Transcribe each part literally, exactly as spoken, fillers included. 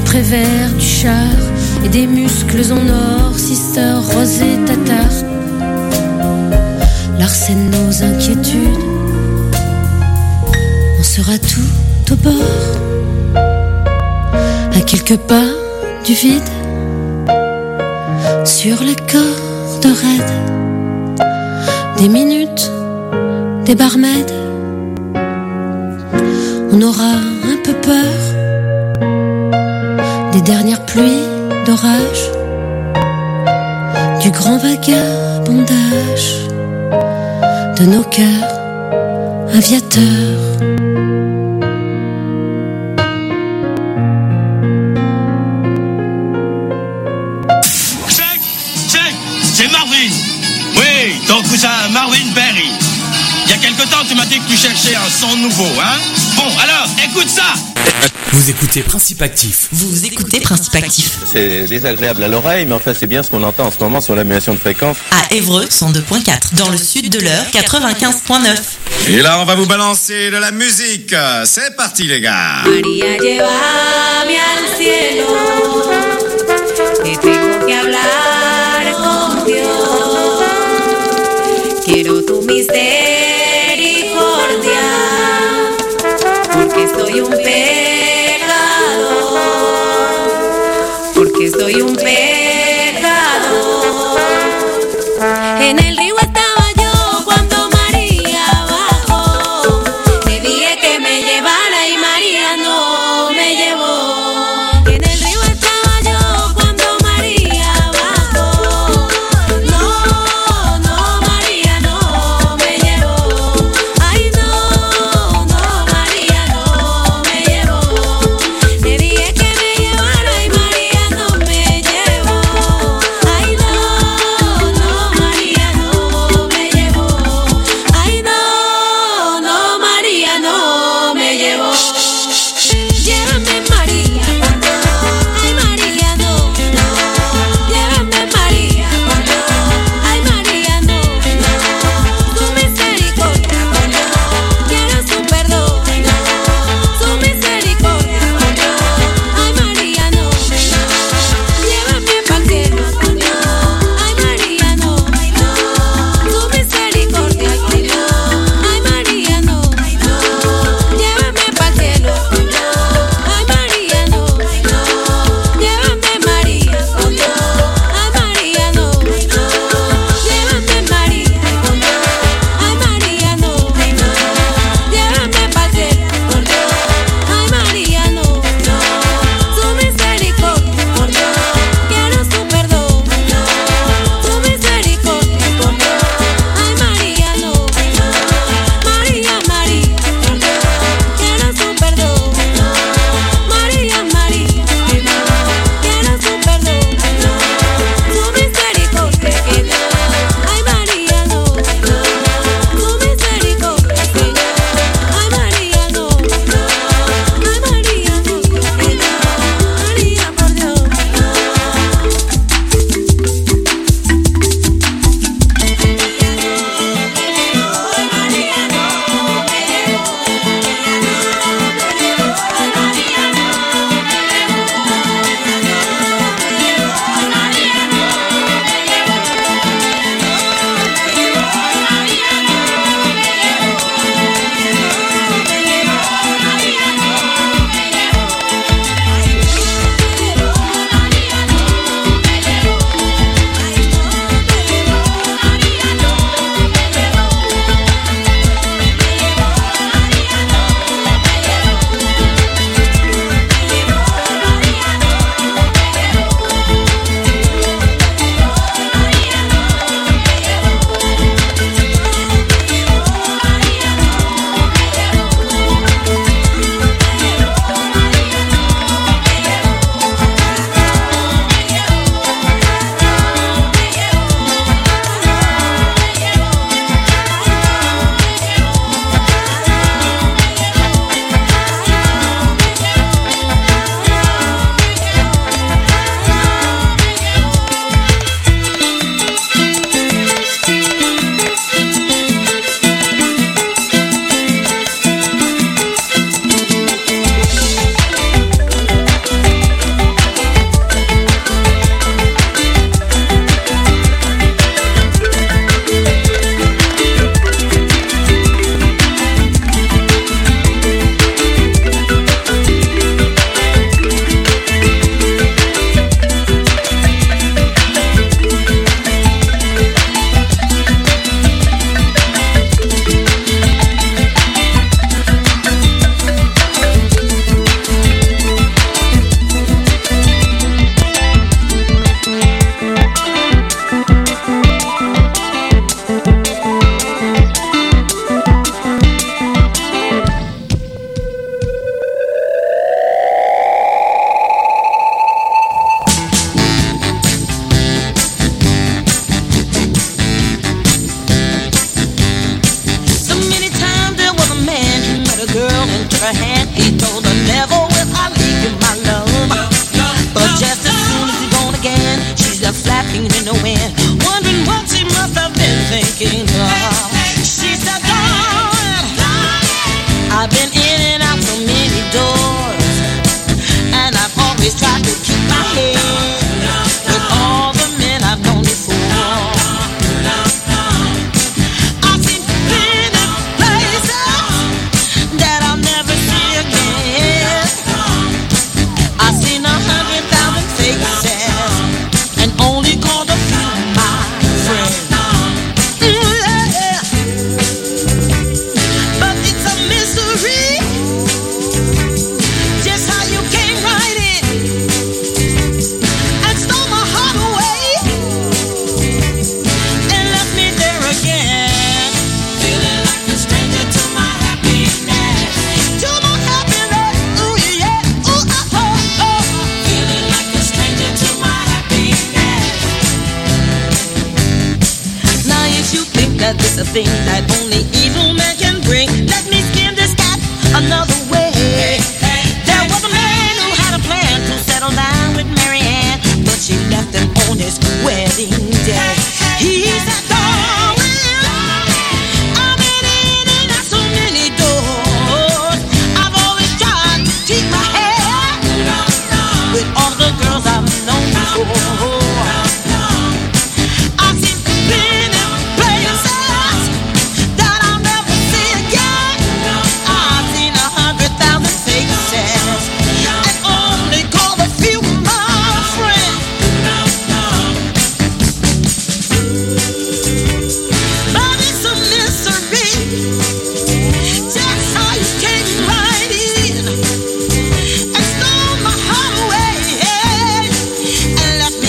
Prévert du char et des muscles en or, sister, rosé, tatar. L'arsène nos inquiétudes, on sera tout au bord, à quelques pas du vide, sur les cordes raides, des minutes, des barmaids. On aura un peu peur des dernières pluies d'orage, du grand vagabondage de nos cœurs aviateurs. Check, check, c'est Marvin. Oui, ton cousin Marvin Berry. Il y a quelque temps, tu m'as dit que tu cherchais un son nouveau, hein? Bon, alors, écoute ça! Vous écoutez Principe Actif. Vous écoutez Principe Actif. C'est désagréable à l'oreille, mais enfin c'est bien ce qu'on entend en ce moment sur l'annulation de fréquence. À Évreux, cent deux virgule quatre. Dans le sud de l'Eure, quatre-vingt-quinze virgule neuf. Et là, on va vous balancer de la musique. C'est parti, les gars. María, llévame al cielo, que tengo que hablar con Dios. Quiero tu misericordia, porque soy un pecador, porque soy un pecador. En el río estaba yo cuando María bajó, le dije que me llevara y María no me llevó. En el río estaba yo cuando María bajó, no, no, María no me llevó. Ay, no, no, María no me llevó. Le dije que me llevara y María no me llevó. a thing that only evil man can bring. Let me skin this cat another way. There was a man who had a plan to settle down with Mary Ann, but she left him on his wedding day. He said, darling, I've been in at so many doors. I've always tried to keep my head with all the girls I've known before. I've seen many places that I'll never see again. I've seen a hundred thousand faces and only call a few my friends. But it's a mystery just how you came right in and stole my heart away and left me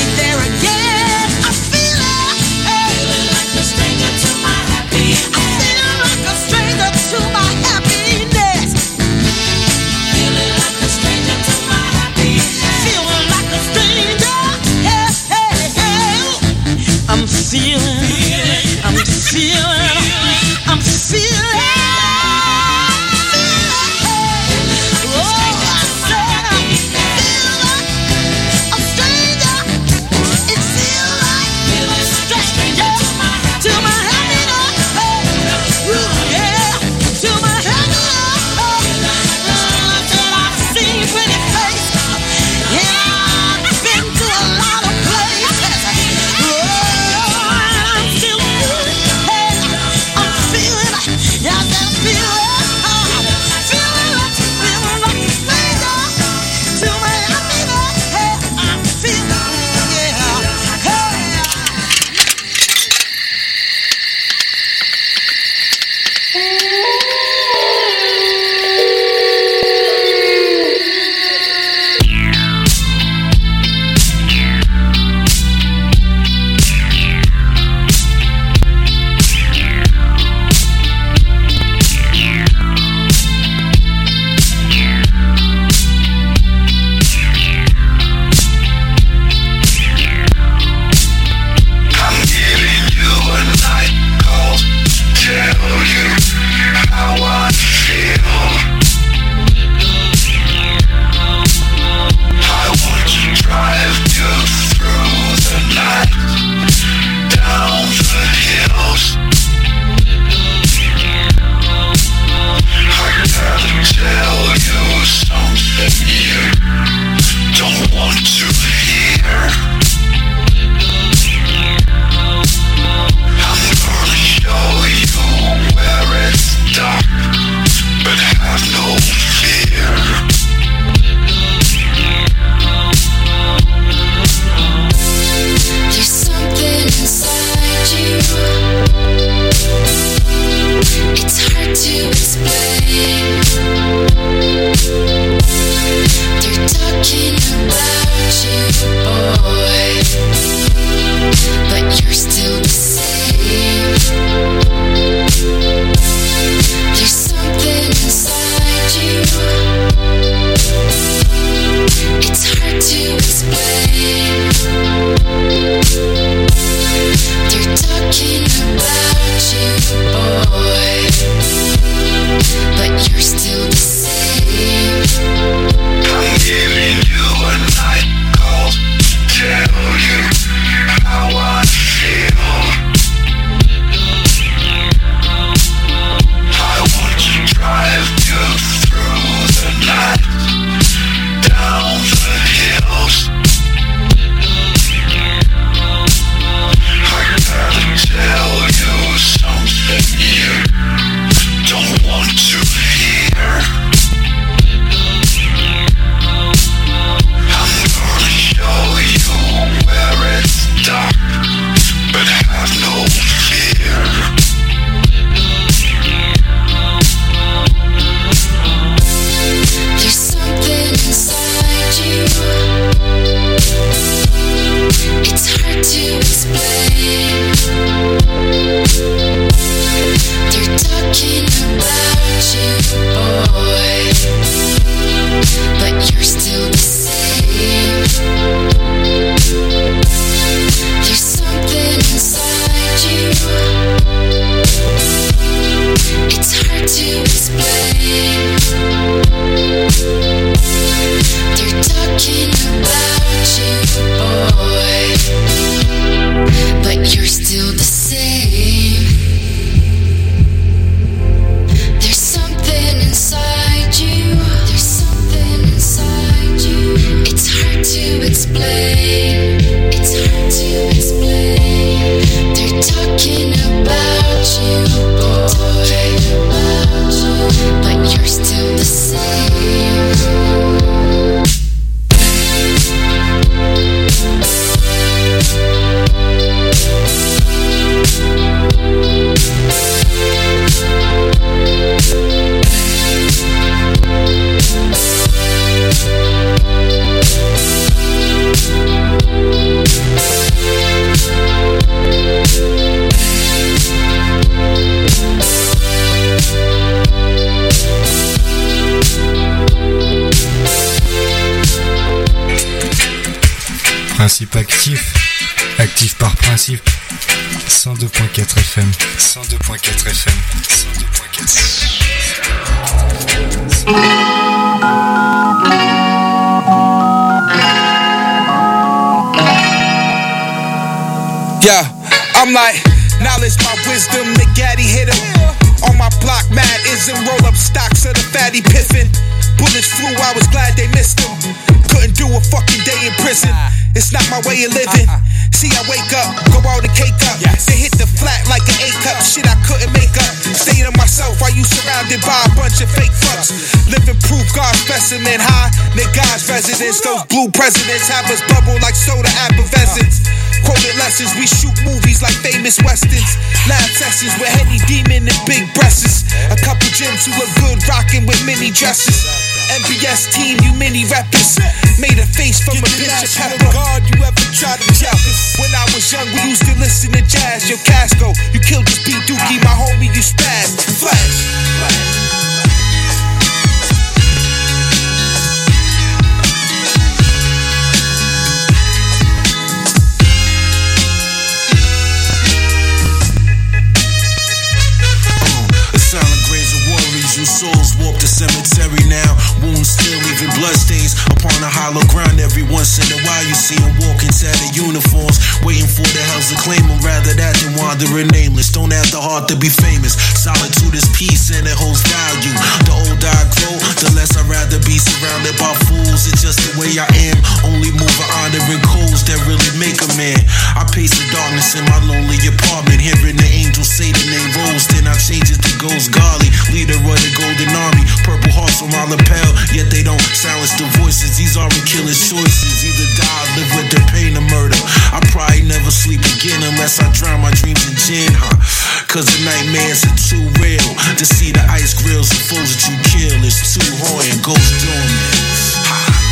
Principe actif, actif par principe. cent deux point quatre F M, cent deux point quatre F M, cent deux point quatre F M. Yeah, I'm like, knowledge, my wisdom, the gaddy hit him. On my block, mad isn't roll up stocks of the fatty piffin'. Bullets flew, I was glad they missed him. Couldn't do a fucking day in prison. It's not my way of living. See, I wake up, go out and cake up. They hit the flat like an A cup. Shit I couldn't make up. Stay to myself while you surrounded by a bunch of fake fucks. Living proof, God's specimen high. Niggas residents, those blue presidents have us bubble like soda effervescence. Quoted lessons, we shoot movies like famous westerns. Lab sessions with Henny Demon and big breasts. A couple gyms who look good rocking with mini dresses. M B S team, you mini rappers. Made a face from a picture pepper. God, you ever tried to tell us? When I was young, we used to listen to jazz. Yo, Casco, you killed this beat dookie, my homie, you spazzed. Flash, flash. Souls walk the cemetery now. Wounds still leaving bloodstains upon a hollow ground. Every once in a while you see them walking tattered uniforms, waiting for the hells to claim them. Rather that than wandering nameless. Don't have the heart to be famous. Solitude is peace and it holds value. The older I grow, the less I'd rather be surrounded by fools. It's just the way I am. Only moving honoring codes that really make a man. I pace the darkness in my lonely apartment, hearing the angels say the name Rose. Then I change it to Ghost Golly, leader of the Golden Army. Purple hearts on my lapel, yet they don't silence the voices. These aren't killing choices. Either die or live with the pain of murder. I probably never sleep again unless I drown my dreams in gin, huh? Cause the nightmares are too real. To see the ice grills and fools that you kill is too hard and ghost doing it.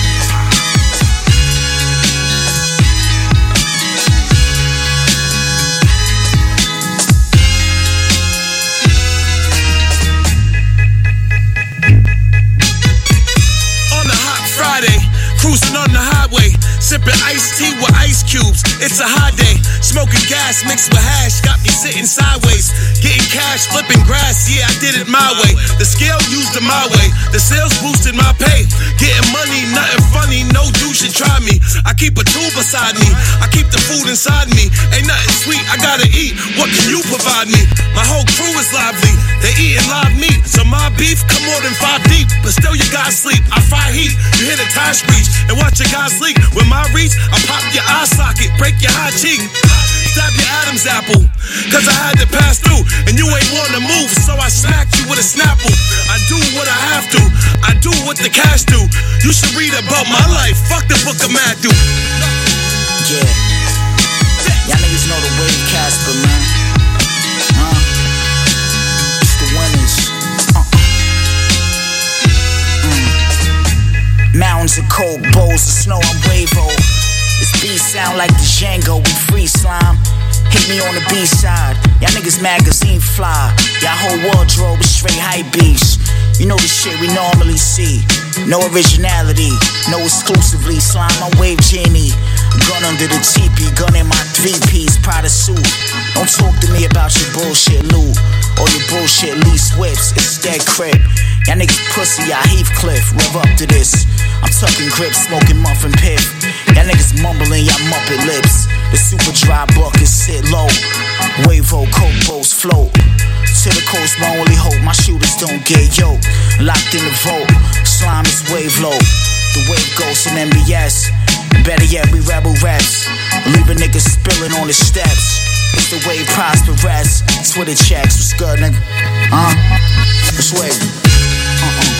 Cruising on the highway, sipping iced tea with ice cubes. It's a hot day, smoking gas mixed with hash got me sitting sideways. Getting cash, flipping grass, yeah, I did it my way. The scale used it my way, the sales boosted my pay. Getting money, nothing funny, no dude should try me. I keep a tool beside me, I keep the food inside me. Ain't nothing sweet, I gotta eat, what can you provide me? My whole crew is lively, they eating live meat. So my beef come more than five deep, but still you gotta sleep. I fry heat, you hit a time screech and watch your guys leak. With my reach, I pop your eye socket, break your high cheek, stab your Adam's apple, cause I had to pass through, and you ain't wanna move, so I smacked you with a snapple. I do what I have to, I do what the cash do. You should read about my life, fuck the book of Matthew. Yeah, y'all niggas know the wave Casper, man. Huh? It's the winners. Uh-uh. Mm. Mountains of coke, bowls of snow, I'm Wavo. This beat sound like the Django, we free slime. Hit me on the B-side, y'all niggas magazine fly. Y'all whole wardrobe is straight hype beast. You know the shit we normally see. No originality, no exclusively. Slime my wave genie. Gun under the teepee, gun in my three-piece Prada suit. Don't talk to me about your bullshit loot or your bullshit lease whips. It's that crib. Y'all niggas pussy, y'all Heathcliff. Rev up to this. I'm tucking grips, smoking muffin piff. Y'all niggas mumbling, y'all muppet lips. The super dry buckets sit low. Wavo, coke boats float. To the coast, my only hope, my shooters don't get yoked. Locked in the vote, slime is wave low. The wave ghost in M B S. Better yet, we rebel reps. Leave a nigga spilling on the steps. It's the way prosperous. Twitter checks, what's good, nigga? Huh? What's wave? Uh-uh.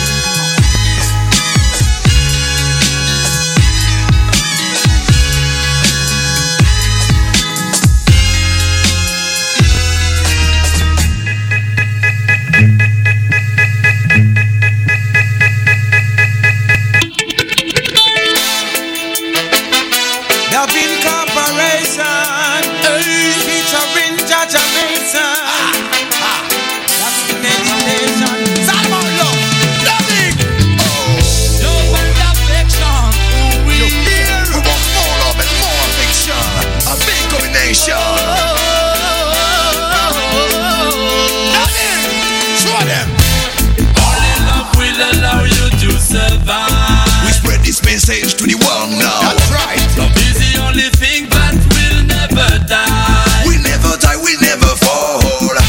message to the world now. That's right. Love is the only thing that will never die. We never die, we never fall.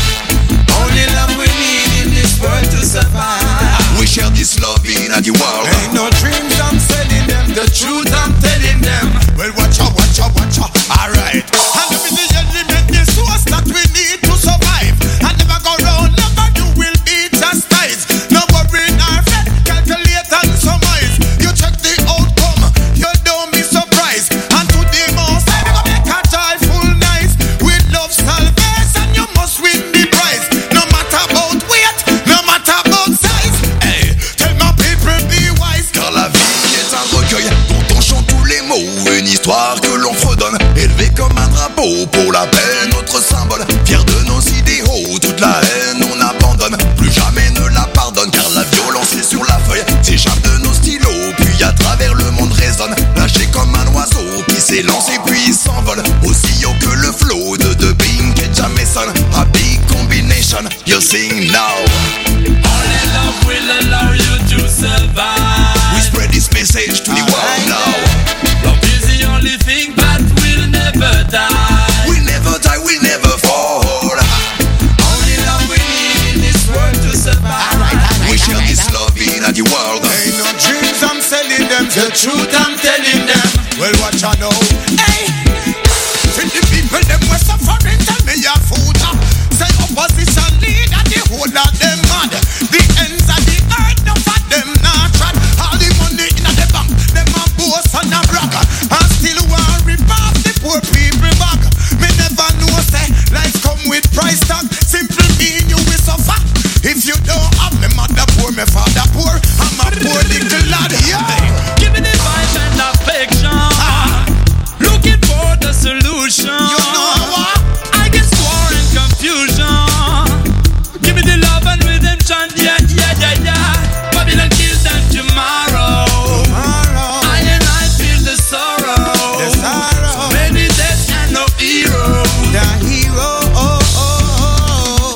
Only love we need in this world to survive. We share this love in the world. Ain't no dreams, I'm selling them. The truth I'm telling them. Well, watch out, watch out, watch out. Alright. And let me see you limit the source that we need to survive. And never go round, never you will be chastised. No worry, nor fret, calculate and surmise. You check the outcome, you don't be surprised. And to the most, I never make a joyful night. With love salvation, you must win the prize. No matter about weight, no matter about size. Hey, tell my people be wise. Car la vie est un recueil dont on chante tous les mots. Une histoire que l'on fredonne, élevée comme un drapeau. Pour la paix, notre symbole, fier de nos idéaux. Toute la haine, on abandonne, plus jamais ne la pardonne. Car la violence est sur la feuille, s'échappe de nos stylos. Puis à travers le monde résonne, lâché comme un oiseau qui s'élance et puis il s'envole. Aussi haut que le flow de The Pink et Jameson. A big combination, you sing now. Only love will allow you to survive. We spread this message to the world now. Love is the only thing that will never die. We never die, we never fall. Only love we need in this world to survive. We share this love in the world. Ain't no dreams, I'm selling them. The truth I'm telling them. Well, watch out now. Hey, see the people them were suffering. Tell me your food. Say opposition leader, the whole of them mad. The ends of the earth, no for them not trad. All the money in the bank, them a boast and a brag. And still want rip off the poor people back. Me never know say life come with price tag. Simple mean you will suffer. If you don't have me mother poor, me father poor. I'm a poor little lad. Yeah. Give me the vibe and affection. Ah. Looking for the solution. You know what? Against war and confusion. Give me the love and redemption. Yeah, yeah, yeah, yeah. Babylon kill them tomorrow. Tomorrow. I and I feel the sorrow. The sorrow. So many deaths and no hero. The hero. Oh, oh, oh.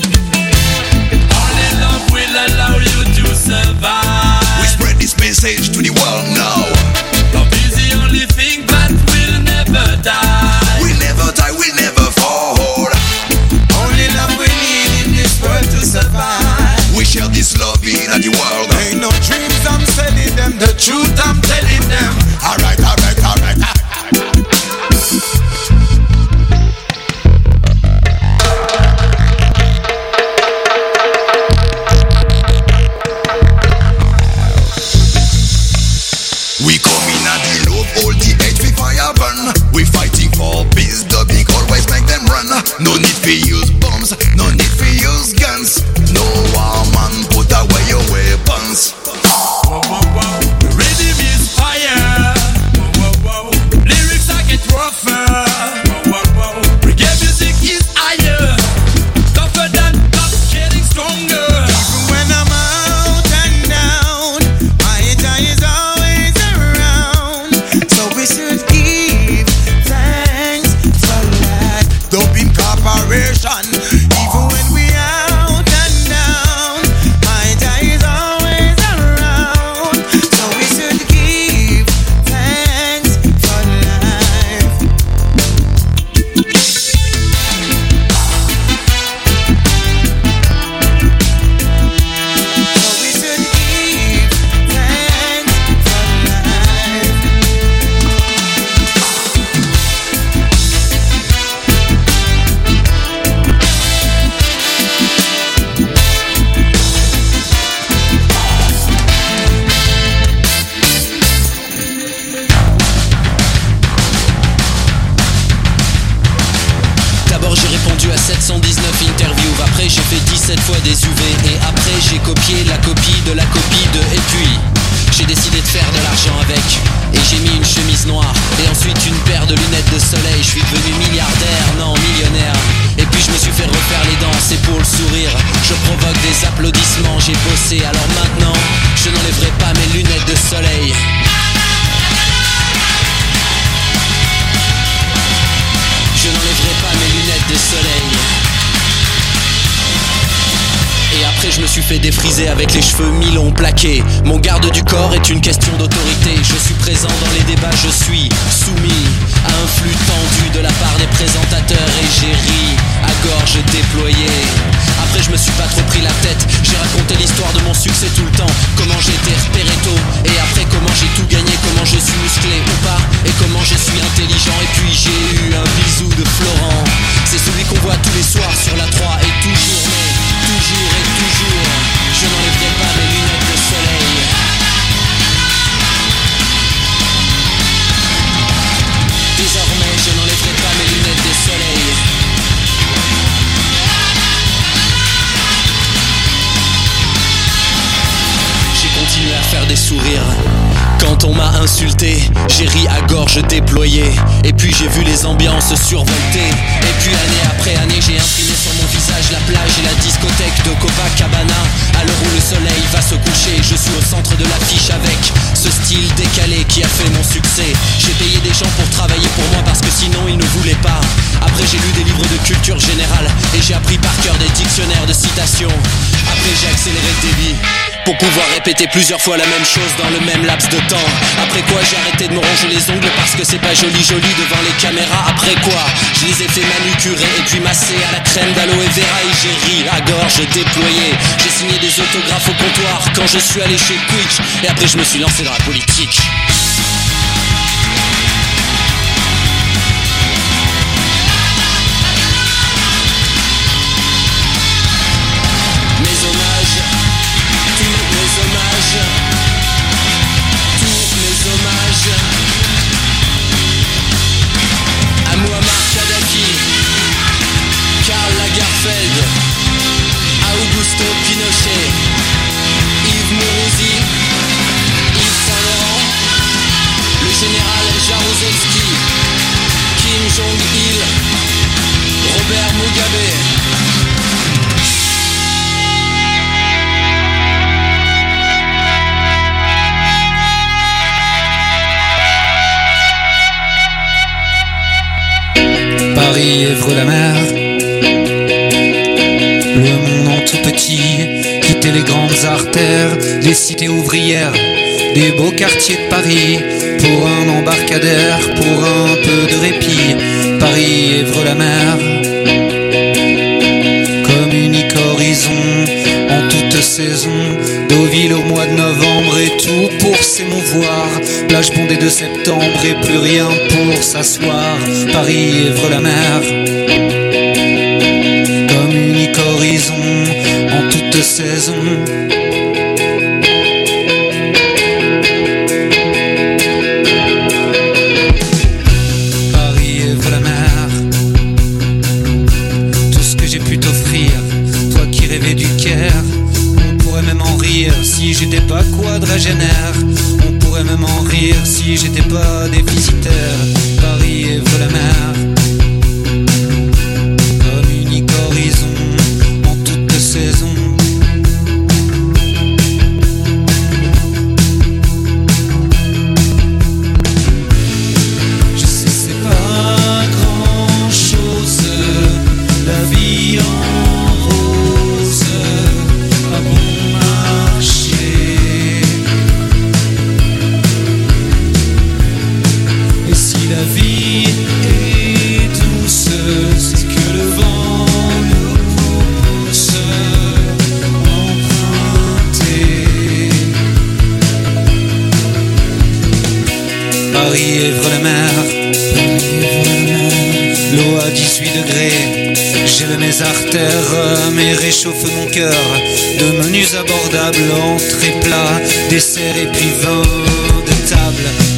Only love will allow you to survive. We spread this message to the world now. Love is the only thing that will never die. We never die, we never fall. Only love we need in this world to survive. We share this love in the world. Ain't no dreams, I'm selling them. The Truth I'm telling them. Alright, alright, alright. We come in and the love, all the hate we fire burn. We fighting for peace, the big always make them run. No need for use bombs, no need for use guns. No war man, put away your weapons. Whoa, whoa, whoa. The rhythm is fire. Whoa, whoa, whoa. Lyrics I get rougher. Whoa, whoa, whoa. Reggae music is higher. Tougher than tough, getting stronger. Even when I'm out and down, my joy is always around. So we should give thanks for that. Doping corporation. Even when we out and down, my joy is always around. So we should give thanks for life. So we should give thanks for life. D'abord j'ai répondu à sept cent dix-neuf interviews. Après j'ai fait dix-sept fois des U V. Et après j'ai copié la copie de la copie de. Et puis j'ai décidé de faire de l'argent avec. Et j'ai mis une chemise noire. Et ensuite une paire de lunettes de soleil. Je suis devenu milliardaire, non millionnaire. Et puis je me suis fait refaire les dents. C'est pour le sourire. Je provoque des applaudissements. J'ai bossé, alors maintenant je n'enlèverai pas mes lunettes de soleil. Je n'enlèverai pas mes lunettes de soleil. Et après je me suis fait défriser avec les cheveux mi-longs plaqués. Mon garde du corps est une question d'autorité. Je suis présent dans les débats, je suis soumis à un flux tendu de la part des présentateurs. Et j'ai ri à gorge déployée. Après je me suis pas trop pris la tête. J'ai raconté l'histoire de mon succès tout le temps. Comment j'ai été repéré tôt. Et après comment j'ai tout gagné. Comment je suis musclé ou pas. Et comment je suis intelligent. Et puis j'ai eu un bisou de Florent. C'est celui qu'on voit tous les soirs sur la trois. Et toujours mais toujours et toujours je n'enlèverai pas mes lunettes de soleil. Désormais je n'enlèverai pas mes lunettes de soleil. J'ai continué à faire des sourires. Quand on m'a insulté, j'ai ri à gorge déployée. Et puis j'ai vu les ambiances survoltées. Et puis année après année, j'ai imprimé sur mon visage la plage et la discothèque de Copacabana. À l'heure où le soleil va se coucher, je suis au centre de l'affiche avec ce style décalé qui a fait mon succès. J'ai payé des gens pour travailler pour moi parce que sinon ils ne voulaient pas. Après j'ai lu des livres de culture générale et j'ai appris par cœur des dictionnaires de citations. Après j'ai accéléré le débit pour pouvoir répéter plusieurs fois la même chose dans le même laps de temps. Après quoi j'ai arrêté de me ronger les ongles parce que c'est pas joli joli devant les caméras. Après quoi je les ai fait manucurer et puis masser à la crème d'aloe vera. Et j'ai ri à gorge déployée. J'ai signé des autographes au comptoir quand je suis allé chez Twitch. Et après je me suis lancé dans la politique. À Muammar Kadhafi, Karl Lagerfeld, à Augusto Pinochet, Yves Mourouzi, Yves Saint-Laurent, le général Jaruzelski, Kim Jong-il, Robert Mugabe. Paris, Èvre-la-Mer, le monde en tout petit, quitter les grandes artères, les cités ouvrières, des beaux quartiers de Paris, pour un embarcadère, pour un peu de répit. Paris, Èvre-la-Mer, comme unique horizon, en toute saison, Deauville au mois de novembre et tout pour s'émouvoir. Plage bondée de septembre et plus rien pour s'asseoir. Paris, Èvre-la-Mer, comme unique horizon en toute saison. Paris, Èvre-la-Mer, tout ce que j'ai pu t'offrir, toi qui rêvais du Caire. On pourrait même en rire si j'étais pas quadragénaire. On pourrait même en rire si j'étais pas déficitaire. Paris, Èvre-la-Mer, comme unique horizon en toute saison. Je sais c'est pas grand chose, la vie en rose, pas bon marché. Et si la vie est douce, c'est que le vent nous pousse emprunter. Paris, Èvre-la-Mer, l'eau à dix-huit degrés, gèle mes artères, mais réchauffe mon cœur. De menus abordables, entrée plat, dessert et puis vin de table.